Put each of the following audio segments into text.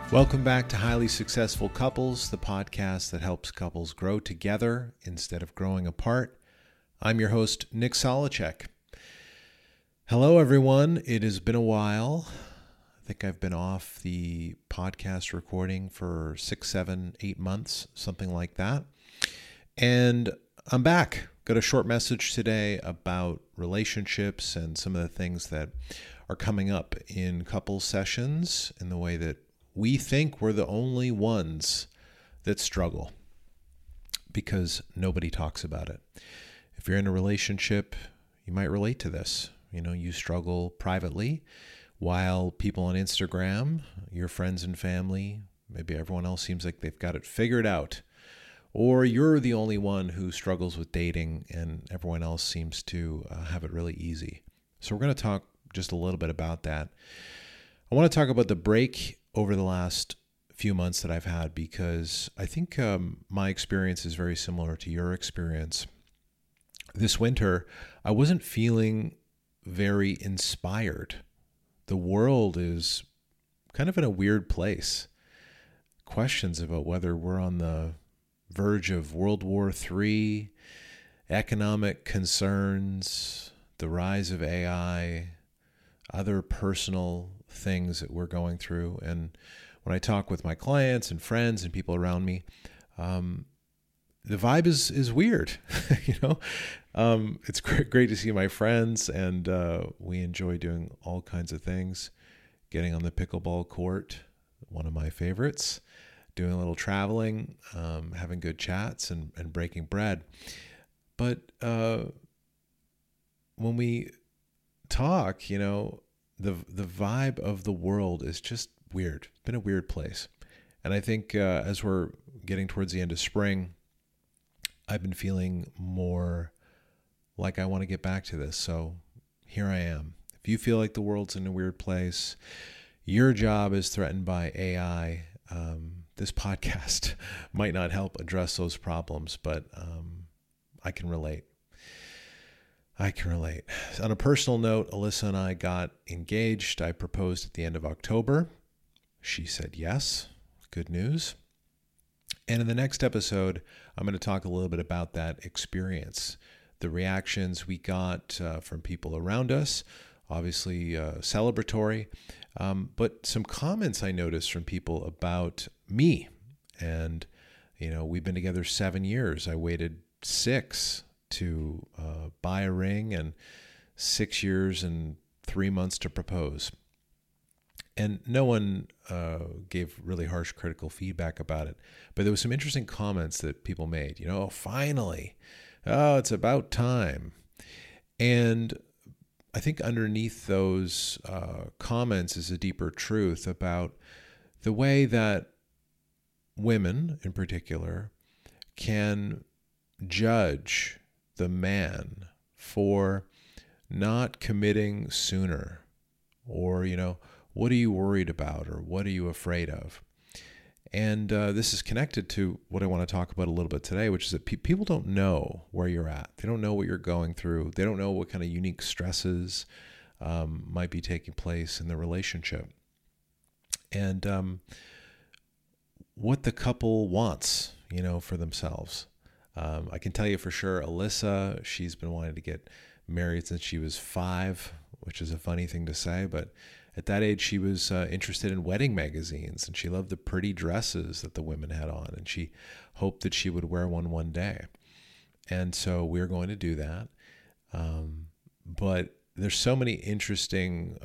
Welcome back to Highly Successful Couples, the podcast that helps couples grow together instead of growing apart. I'm your host, Nick Solacek. Hello, everyone. It has been a while. I think I've been off the podcast recording for 6, 7, 8 months, something like that. And I'm back. Got a short message today about relationships and some of the things that are coming up in couple sessions in the way that we think we're the only ones that struggle because nobody talks about it. If you're in a relationship, you might relate to this. You know, you struggle privately while people on Instagram, your friends and family, maybe everyone else seems like they've got it figured out. Or you're the only one who struggles with dating and everyone else seems to have it really easy. So we're going to talk just a little bit about that. I want to talk about the break over the last few months that I've had because I think my experience is very similar to your experience. This winter, I wasn't feeling very inspired. The world is kind of in a weird place. Questions about whether we're on the verge of World War III, economic concerns, the rise of AI, other personal things that we're going through. And when I talk with my clients and friends and people around me, the vibe is weird. It's great to see my friends, and we enjoy doing all kinds of things. Getting on the pickleball court, one of my favorites. Doing a little traveling, having good chats, and breaking bread. But when we talk, the vibe of the world is just weird. It's been a weird place. And I think as we're getting towards the end of spring, I've been feeling more like I want to get back to this. So here I am. If you feel like the world's in a weird place, your job is threatened by AI, this podcast might not help address those problems, but I can relate. On a personal note, Alyssa and I got engaged. I proposed at the end of October. She said yes. Good news. And in the next episode, I'm going to talk a little bit about that experience, the reactions we got from people around us, obviously celebratory, but some comments I noticed from people about me. And, we've been together 7 years. I waited 6 to buy a ring and 6 years and 3 months to propose. And no one gave really harsh critical feedback about it. But there was some interesting comments that people made. Finally. Oh, it's about time. And I think underneath those comments is a deeper truth about the way that women in particular can judge the man for not committing sooner, or, what are you worried about, or what are you afraid of? And this is connected to what I want to talk about a little bit today, which is that people don't know where you're at. They don't know what you're going through. They don't know what kind of unique stresses might be taking place in the relationship. And what the couple wants, for themselves. I can tell you for sure, Alyssa, she's been wanting to get married since she was 5, which is a funny thing to say, but at that age, she was interested in wedding magazines, and she loved the pretty dresses that the women had on, and she hoped that she would wear one day. And so we're going to do that. But there's so many interesting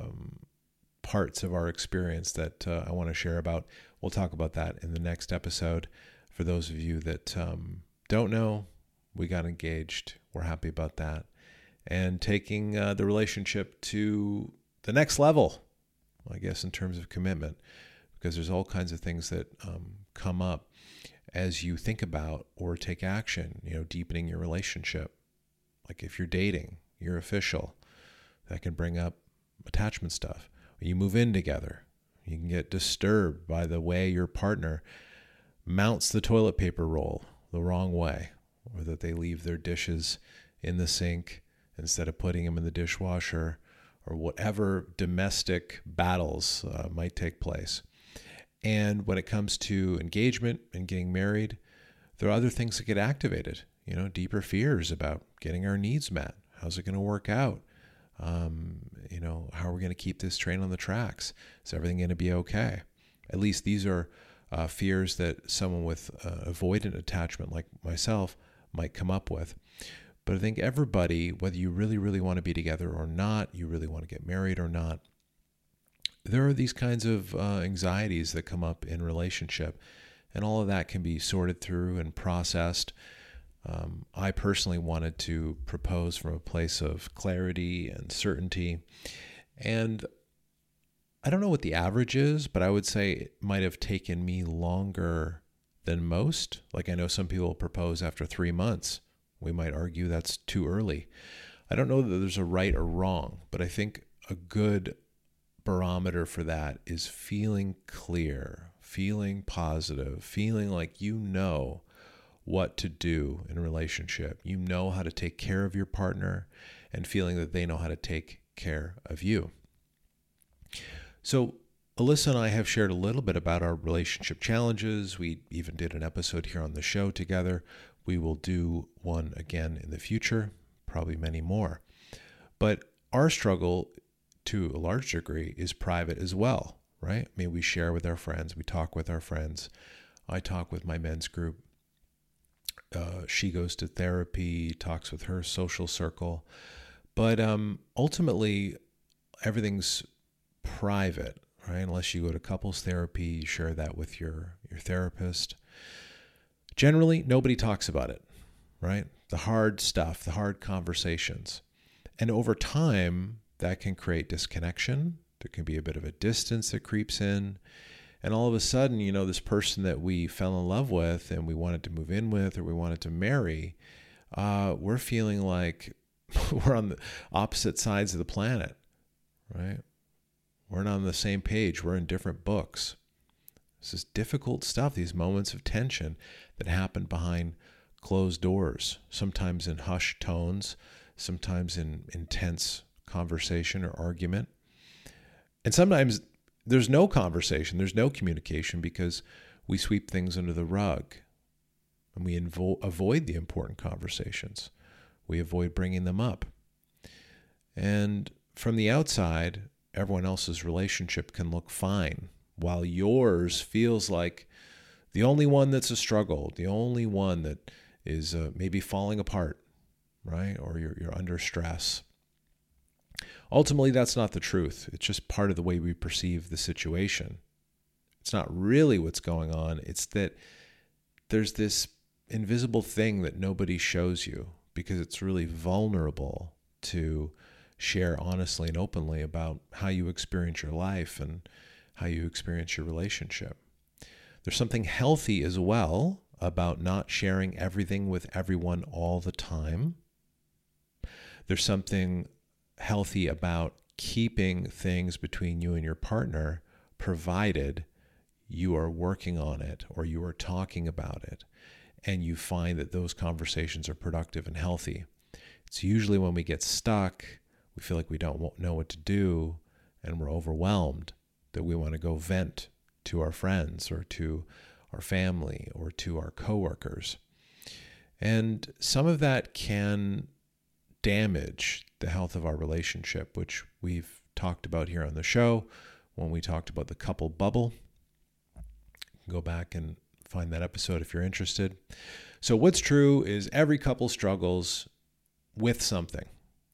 parts of our experience that I want to share about. We'll talk about that in the next episode. For those of you that don't know, we got engaged. We're happy about that. And taking the relationship to the next level, I guess, in terms of commitment, because there's all kinds of things that come up as you think about or take action, deepening your relationship. Like if you're dating, you're official. That can bring up attachment stuff. You move in together. You can get disturbed by the way your partner mounts the toilet paper roll the wrong way, or that they leave their dishes in the sink instead of putting them in the dishwasher, or whatever domestic battles might take place. And when it comes to engagement and getting married, there are other things that get activated, deeper fears about getting our needs met. How's it going to work out? How are we going to keep this train on the tracks? Is everything going to be okay? At least these are fears that someone with avoidant attachment like myself might come up with. But I think everybody, whether you really, really want to be together or not, you really want to get married or not, there are these kinds of anxieties that come up in relationship, and all of that can be sorted through and processed. I personally wanted to propose from a place of clarity and certainty. And I don't know what the average is, but I would say it might have taken me longer than most. Like I know some people propose after 3 months. We might argue that's too early. I don't know that there's a right or wrong, but I think a good barometer for that is feeling clear, feeling positive, feeling like you know what to do in a relationship. You know how to take care of your partner, and feeling that they know how to take care of you. So Alyssa and I have shared a little bit about our relationship challenges. We even did an episode here on the show together. We will do one again in the future, probably many more. But our struggle, to a large degree, is private as well, right? I mean, we share with our friends. We talk with our friends. I talk with my men's group. She goes to therapy, talks with her social circle. But ultimately, everything's private, right? Unless you go to couples therapy, you share that with your therapist. Generally, nobody talks about it, right? The hard stuff, the hard conversations. And over time, that can create disconnection. There can be a bit of a distance that creeps in. And all of a sudden, this person that we fell in love with and we wanted to move in with or we wanted to marry, we're feeling like we're on the opposite sides of the planet, right? We're not on the same page. We're in different books. This is difficult stuff, these moments of tension that happen behind closed doors, sometimes in hushed tones, sometimes in intense conversation or argument. And sometimes there's no conversation, there's no communication because we sweep things under the rug and we avoid the important conversations. We avoid bringing them up. And from the outside, everyone else's relationship can look fine, while yours feels like the only one that's a struggle, the only one that is maybe falling apart, right? Or you're under stress. Ultimately, that's not the truth. It's just part of the way we perceive the situation. It's not really what's going on. It's that there's this invisible thing that nobody shows you because it's really vulnerable to share honestly and openly about how you experience your life and how you experience your relationship. There's something healthy as well about not sharing everything with everyone all the time. There's something healthy about keeping things between you and your partner, provided you are working on it or you are talking about it and you find that those conversations are productive and healthy. It's usually when we get stuck, we feel like we don't know what to do and we're overwhelmed, that we want to go vent to our friends or to our family or to our coworkers. And some of that can damage the health of our relationship, which we've talked about here on the show when we talked about the couple bubble. Go back and find that episode if you're interested. So what's true is every couple struggles with something.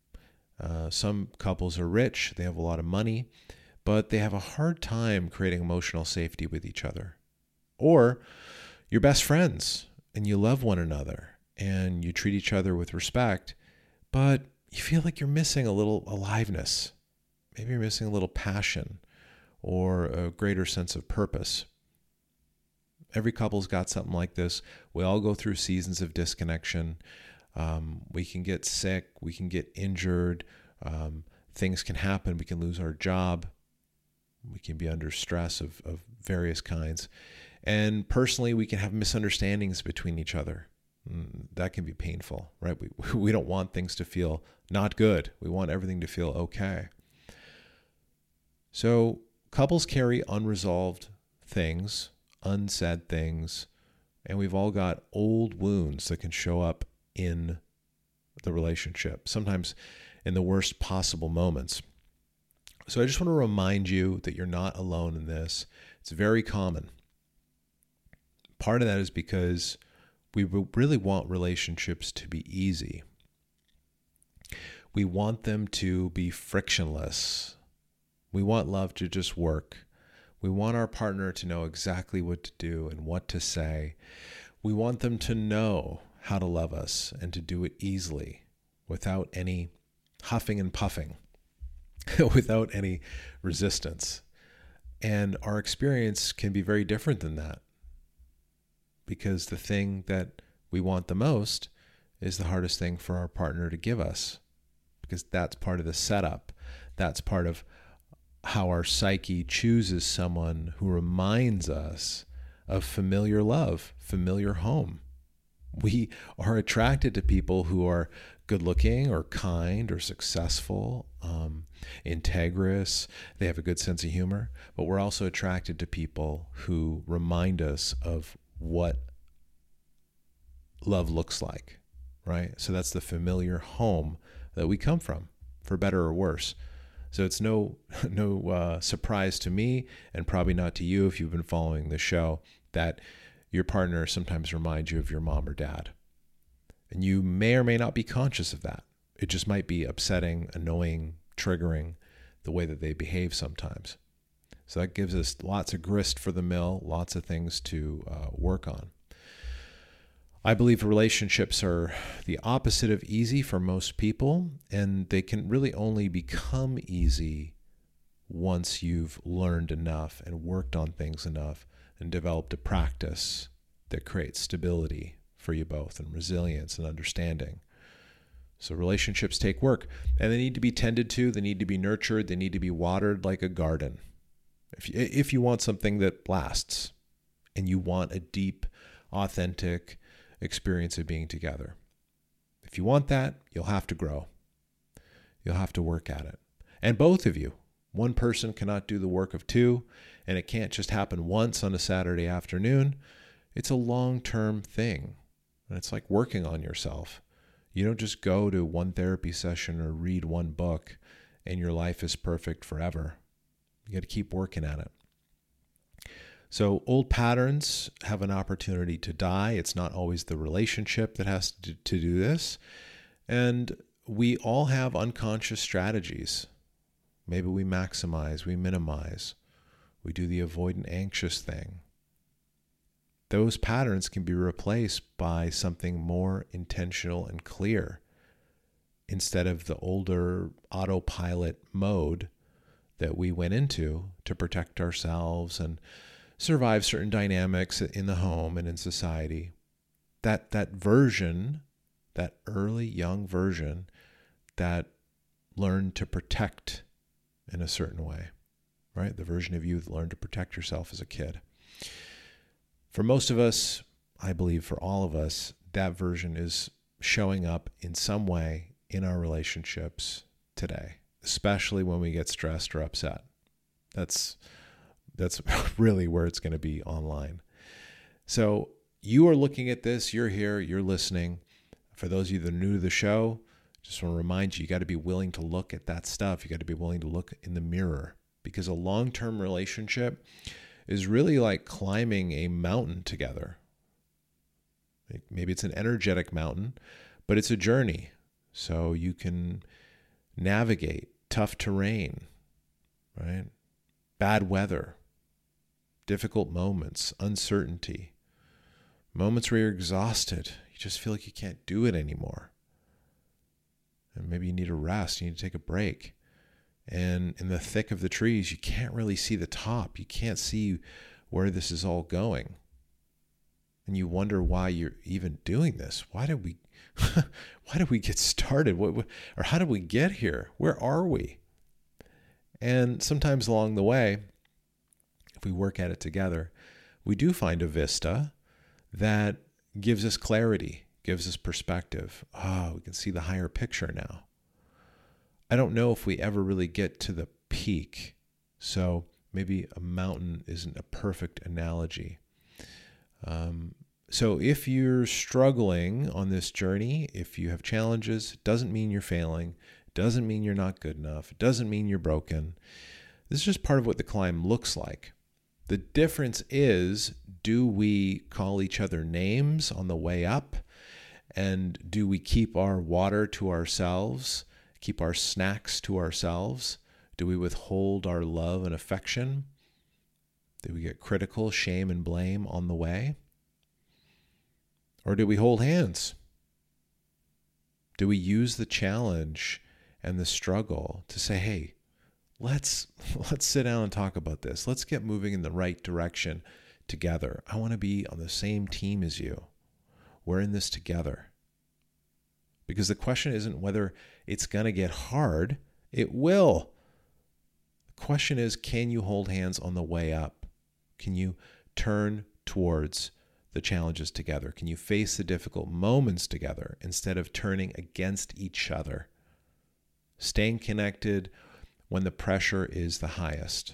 Some couples are rich, they have a lot of money, but they have a hard time creating emotional safety with each other. Or you're best friends and you love one another and you treat each other with respect, but you feel like you're missing a little aliveness. Maybe you're missing a little passion or a greater sense of purpose. Every couple's got something like this. We all go through seasons of disconnection. We can get sick. We can get injured. Things can happen. We can lose our job. We can be under stress of various kinds. And personally, we can have misunderstandings between each other. That can be painful, right? We don't want things to feel not good. We want everything to feel okay. So couples carry unresolved things, unsaid things, and we've all got old wounds that can show up in the relationship, sometimes in the worst possible moments. So I just want to remind you that you're not alone in this. It's very common. Part of that is because we really want relationships to be easy. We want them to be frictionless. We want love to just work. We want our partner to know exactly what to do and what to say. We want them to know how to love us and to do it easily without any huffing and puffing, without any resistance. And our experience can be very different than that, because the thing that we want the most is the hardest thing for our partner to give us, because that's part of the setup. That's part of how our psyche chooses someone who reminds us of familiar love, familiar home. We are attracted to people who are good looking or kind or successful, integrous. They have a good sense of humor, but we're also attracted to people who remind us of what love looks like, right? So that's the familiar home that we come from, for better or worse. So it's no surprise to me, and probably not to you if you've been following the show, that your partner sometimes reminds you of your mom or dad. And you may or may not be conscious of that. It just might be upsetting, annoying, triggering, the way that they behave sometimes. So that gives us lots of grist for the mill, lots of things to work on. I believe relationships are the opposite of easy for most people, and they can really only become easy once you've learned enough and worked on things enough and developed a practice that creates stability for you both and resilience and understanding. So relationships take work, and they need to be tended to, they need to be nurtured, they need to be watered like a garden. If you want something that lasts and you want a deep, authentic experience of being together. If you want that, you'll have to grow. You'll have to work at it. And both of you. One person cannot do the work of two, and it can't just happen once on a Saturday afternoon. It's a long-term thing. And it's like working on yourself. You don't just go to one therapy session or read one book and your life is perfect forever. You got to keep working at it. So old patterns have an opportunity to die. It's not always the relationship that has to do this. And we all have unconscious strategies. Maybe we maximize, we minimize, we do the avoidant anxious thing. Those patterns can be replaced by something more intentional and clear instead of the older autopilot mode that we went into to protect ourselves and survive certain dynamics in the home and in society. That version, that early young version that learned to protect in a certain way, right? The version of you that learned to protect yourself as a kid. For most of us, I believe for all of us, that version is showing up in some way in our relationships today, especially when we get stressed or upset. That's really where it's going to be online. So you are looking at this, you're here, you're listening. For those of you that are new to the show, just want to remind you, you got to be willing to look at that stuff. You got to be willing to look in the mirror, because a long-term relationship is really like climbing a mountain together. Maybe it's an energetic mountain, but it's a journey. So you can navigate tough terrain, right? Bad weather, difficult moments, uncertainty, moments where you're exhausted. You just feel like you can't do it anymore. And maybe you need a rest, you need to take a break. And in the thick of the trees, you can't really see the top. You can't see where this is all going. And you wonder why you're even doing this. Why did we get started? Or how did we get here? Where are we? And sometimes along the way, if we work at it together, we do find a vista that gives us clarity, gives us perspective. Oh, we can see the higher picture now. I don't know if we ever really get to the peak. So Maybe a mountain isn't a perfect analogy. So if you're struggling on this journey, if you have challenges, it doesn't mean you're failing. It doesn't mean you're not good enough. It doesn't mean you're broken. This is just part of what the climb looks like. The difference is, do we call each other names on the way up? And do we keep our water to ourselves, keep our snacks to ourselves? Do we withhold our love and affection? Do we get critical, shame, and blame on the way? Or do we hold hands? Do we use the challenge and the struggle to say, hey, let's sit down and talk about this. Let's get moving in the right direction together. I want to be on the same team as you. We're in this together. Because the question isn't whether it's going to get hard. It will. The question is, can you hold hands on the way up? Can you turn towards the challenges together? Can you face the difficult moments together instead of turning against each other? Staying connected when the pressure is the highest.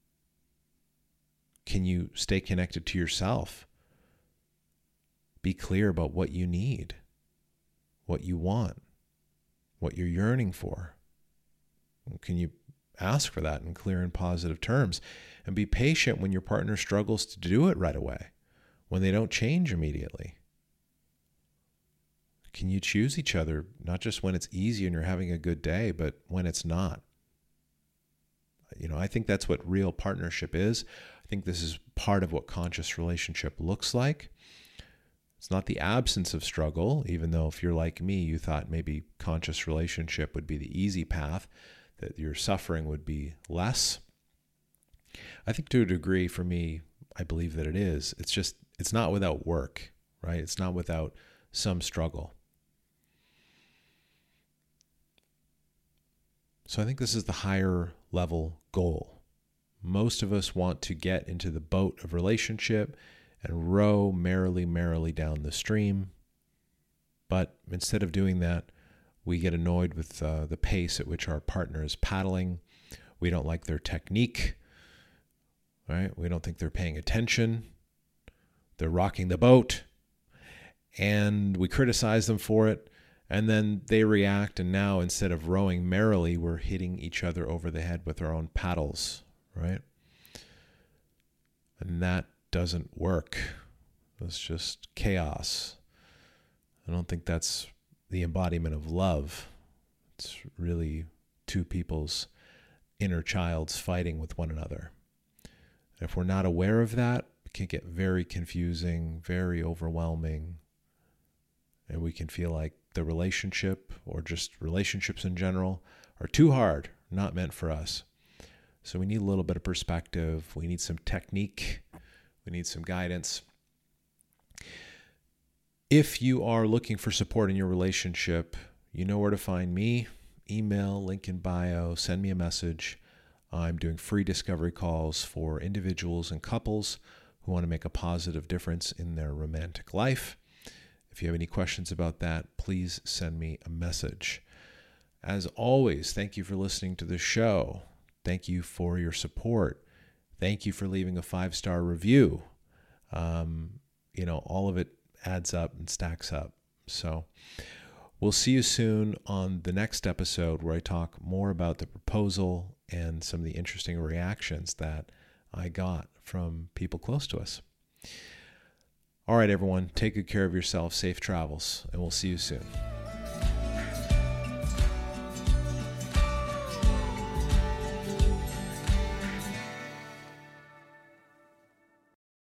Can you stay connected to yourself? Be clear about what you need, what you want, what you're yearning for. Can you ask for that in clear and positive terms? And be patient when your partner struggles to do it right away, when they don't change immediately. Can you choose each other, not just when it's easy and you're having a good day, but when it's not? I think that's what real partnership is. I think this is part of what conscious relationship looks like. It's not the absence of struggle, even though if you're like me, you thought maybe conscious relationship would be the easy path, that your suffering would be less. I think to a degree, for me, I believe that it is. It's not without work, right? It's not without some struggle. So I think this is the higher level goal. Most of us want to get into the boat of relationship and row merrily down the stream. But instead of doing that, we get annoyed with the pace at which our partner is paddling. We don't like their technique, right? We don't think they're paying attention. They're rocking the boat, and we criticize them for it. And then they react, and now instead of rowing merrily, we're hitting each other over the head with our own paddles, right? And that doesn't work. It's just chaos. I don't think that's the embodiment of love. It's really two people's inner childs fighting with one another. And if we're not aware of that, it can get very confusing, very overwhelming, and we can feel like the relationship, or just relationships in general, are too hard, not meant for us. So we need a little bit of perspective. We need some technique. We need some guidance. If you are looking for support in your relationship, you know where to find me. Email, link in bio, send me a message. I'm doing free discovery calls for individuals and couples who want to make a positive difference in their romantic life. If you have any questions about that, please send me a message. As always, thank you for listening to the show. Thank you for your support. Thank you for leaving a 5-star review. All of it adds up and stacks up. So we'll see you soon on the next episode, where I talk more about the proposal and some of the interesting reactions that I got from people close to us. All right, everyone, take good care of yourself. Safe travels, and we'll see you soon.